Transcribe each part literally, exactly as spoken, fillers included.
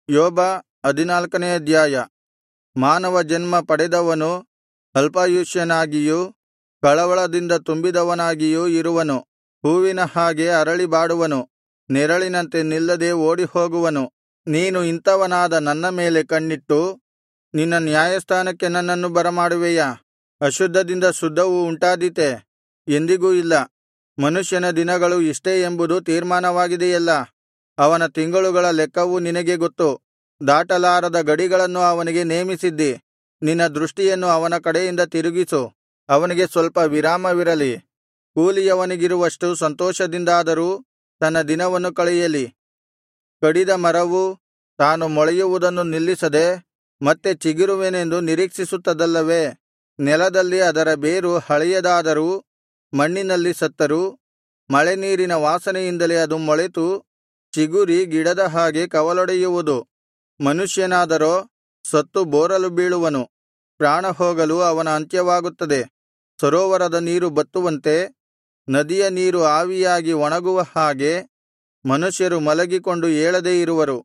ಯೋಬ ಹದಿನಾಲ್ಕನೇ ಅಧ್ಯಾಯ. ಮಾನವ ಜನ್ಮ ಪಡೆದವನು ಅಲ್ಪಾಯುಷ್ಯನಾಗಿಯೂ ಕಳವಳದಿಂದ ತುಂಬಿದವನಾಗಿಯೂ ಇರುವನು. ಹೂವಿನ ಹಾಗೆ ಅರಳಿ ಬಾಡುವನು, ನೆರಳಿನಂತೆ ನಿಲ್ಲದೆ ಓಡಿಹೋಗುವನು. ನೀನು ಇಂಥವನಾದ ನನ್ನ ಮೇಲೆ ಕಣ್ಣಿಟ್ಟು ನಿನ್ನ ನ್ಯಾಯಸ್ಥಾನಕ್ಕೆ ನನ್ನನ್ನು ಬರಮಾಡುವೆಯಾ? ಅಶುದ್ಧದಿಂದ ಶುದ್ಧವು ಉಂಟಾದೀತೆ? ಎಂದಿಗೂ ಇಲ್ಲ. ಮನುಷ್ಯನ ದಿನಗಳು ಇಷ್ಟೇ ಎಂಬುದು ತೀರ್ಮಾನವಾಗಿದೆಯಲ್ಲಾ? ಅವನ ತಿಂಗಳುಗಳ ಲೆಕ್ಕವು ನಿನಗೆ ಗೊತ್ತು. ದಾಟಲಾರದ ಗಡಿಗಳನ್ನು ಅವನಿಗೆ ನೇಮಿಸಿದ್ದಿ. ನಿನ್ನ ದೃಷ್ಟಿಯನ್ನು ಅವನ ಕಡೆಯಿಂದ ತಿರುಗಿಸು, ಅವನಿಗೆ ಸ್ವಲ್ಪ ವಿರಾಮವಿರಲಿ. ಕೂಲಿಯವನಿಗಿರುವಷ್ಟು ಸಂತೋಷದಿಂದಾದರೂ ತನ್ನ ದಿನವನ್ನು ಕಳೆಯಲಿ. ಕಡಿದ ಮರವು ತಾನು ಮೊಳೆಯುವುದನ್ನು ನಿಲ್ಲಿಸದೆ ಮತ್ತೆ ಚಿಗುರುವೆನೆಂದು ನಿರೀಕ್ಷಿಸುತ್ತದಲ್ಲವೇ? ನೆಲದಲ್ಲಿ ಅದರ ಬೇರು ಹಳೆಯದಾದರೂ ಮಣ್ಣಿನಲ್ಲಿ ಸತ್ತರೂ ಮಳೆನೀರಿನ ವಾಸನೆಯಿಂದಲೇ ಅದು ಮೊಳೆತು ಚಿಗುರಿ ಗಿಡದ ಹಾಗೆ ಕವಲೊಡೆಯುವುದು. ಮನುಷ್ಯನಾದರೋ ಸತ್ತು ಬೋರಲು ಬೀಳುವನು, ಪ್ರಾಣಹೋಗಲು ಅವನ ಅಂತ್ಯವಾಗುತ್ತದೆ. ಸರೋವರದ ನೀರು ಬತ್ತುವಂತೆ, ನದಿಯ ನೀರು ಆವಿಯಾಗಿ ಒಣಗುವ ಹಾಗೆ ಮನುಷ್ಯರು ಮಲಗಿಕೊಂಡು ಏಳದೇ ಇರುವರು.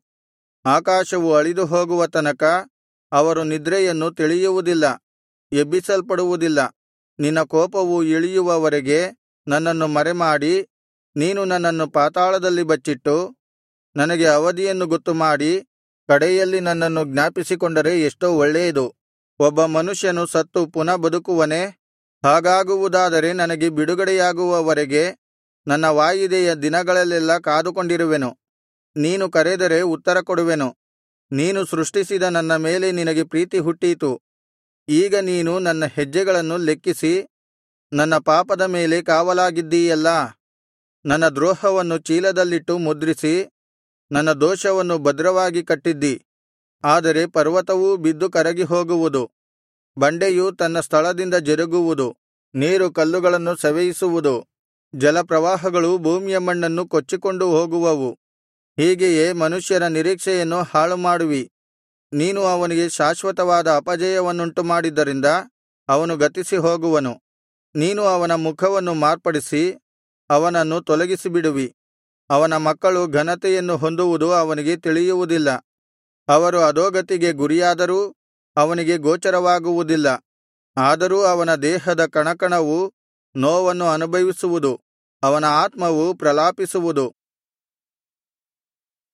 ಆಕಾಶವು ಅಳಿದು ಹೋಗುವ ತನಕ ಅವರು ನಿದ್ರೆಯನ್ನು ತಿಳಿಯುವುದಿಲ್ಲ, ಎಬ್ಬಿಸಲ್ಪಡುವುದಿಲ್ಲ. ನಿನ್ನ ಕೋಪವು ಇಳಿಯುವವರೆಗೆ ನನ್ನನ್ನು ಮರೆಮಾಡಿ, ನೀನು ನನ್ನನ್ನು ಪಾತಾಳದಲ್ಲಿ ಬಚ್ಚಿಟ್ಟು ನನಗೆ ಅವಧಿಯನ್ನು ಗೊತ್ತುಮಾಡಿ ಕಡೆಯಲ್ಲಿ ನನ್ನನ್ನು ಜ್ಞಾಪಿಸಿಕೊಂಡರೆ ಎಷ್ಟೋ ಒಳ್ಳೆಯದು. ಒಬ್ಬ ಮನುಷ್ಯನು ಸತ್ತು ಪುನಃ ಬದುಕುವನೇ? ಹಾಗಾಗುವುದಾದರೆ ನನಗೆ ಬಿಡುಗಡೆಯಾಗುವವರೆಗೆ ನನ್ನ ವಾಯಿದೆಯ ದಿನಗಳಲ್ಲೆಲ್ಲಾ ಕಾದುಕೊಂಡಿರುವೆನು. ನೀನು ಕರೆದರೆ ಉತ್ತರ ಕೊಡುವೆನು. ನೀನು ಸೃಷ್ಟಿಸಿದ ನನ್ನ ಮೇಲೆ ನಿನಗೆ ಪ್ರೀತಿ ಹುಟ್ಟೀತು. ಈಗ ನೀನು ನನ್ನ ಹೆಜ್ಜೆಗಳನ್ನು ಲೆಕ್ಕಿಸಿ ನನ್ನ ಪಾಪದ ಮೇಲೆ ಕಾವಲಾಗಿದ್ದೀಯಲ್ಲಾ? ನನ್ನ ದ್ರೋಹವನ್ನು ಚೀಲದಲ್ಲಿಟ್ಟು ಮುದ್ರಿಸಿ ನನ್ನ ದೋಷವನ್ನು ಭದ್ರವಾಗಿ ಕಟ್ಟಿದ್ದಿ. ಆದರೆ ಪರ್ವತವೂ ಬಿದ್ದು ಕರಗಿ ಹೋಗುವುದು, ಬಂಡೆಯು ತನ್ನ ಸ್ಥಳದಿಂದ ಜರುಗುವುದು, ನೀರು ಕಲ್ಲುಗಳನ್ನು ಸವೆಯಿಸುವುದು, ಜಲಪ್ರವಾಹಗಳು ಭೂಮಿಯ ಮಣ್ಣನ್ನು ಕೊಚ್ಚಿಕೊಂಡು ಹೋಗುವವು. ಹೀಗೆಯೇ ಮನುಷ್ಯರ ನಿರೀಕ್ಷೆಯನ್ನು ಹಾಳುಮಾಡುವಿ. ನೀನು ಅವನಿಗೆ ಶಾಶ್ವತವಾದ ಅಪಜಯವನ್ನುಂಟು ಮಾಡಿದ್ದರಿಂದ ಅವನು ಗತಿಸಿ ಹೋಗುವನು. ನೀನು ಅವನ ಮುಖವನ್ನು ಮಾರ್ಪಡಿಸಿ ಅವನನ್ನು ತೊಲಗಿಸಿಬಿಡುವಿ. ಅವನ ಮಕ್ಕಳು ಘನತೆಯನ್ನು ಹೊಂದುವುದು ಅವನಿಗೆ ತಿಳಿಯುವುದಿಲ್ಲ. ಅವರು ಅಧೋಗತಿಗೆ ಗುರಿಯಾದರೂ ಅವನಿಗೆ ಗೋಚರವಾಗುವುದಿಲ್ಲ. ಆದರೂ ಅವನ ದೇಹದ ಕಣಕಣವು ನೋವನ್ನು ಅನುಭವಿಸುವುದು, ಅವನ ಆತ್ಮವು ಪ್ರಲಾಪಿಸುವುದು.